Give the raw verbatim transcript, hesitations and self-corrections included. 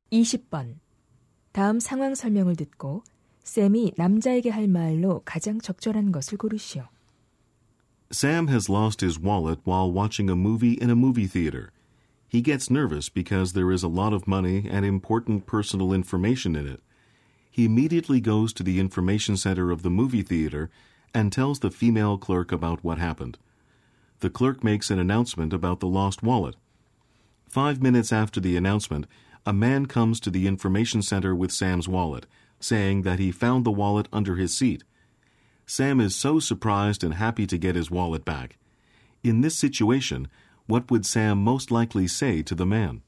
이십 번. 다음 상황 설명을 듣고 샘이 남자에게 할 말로 가장 적절한 것을 고르시오. Sam has lost his wallet while watching a movie in a movie theater. He gets nervous because there is a lot of money and important personal information in it. He immediately goes to the information center of the movie theater and tells the female clerk about what happened. The clerk makes an announcement about the lost wallet. Five minutes after the announcement, a man comes to the information center with Sam's wallet, saying that he found the wallet under his seat. Sam is so surprised and happy to get his wallet back. In this situation, what would Sam most likely say to the man?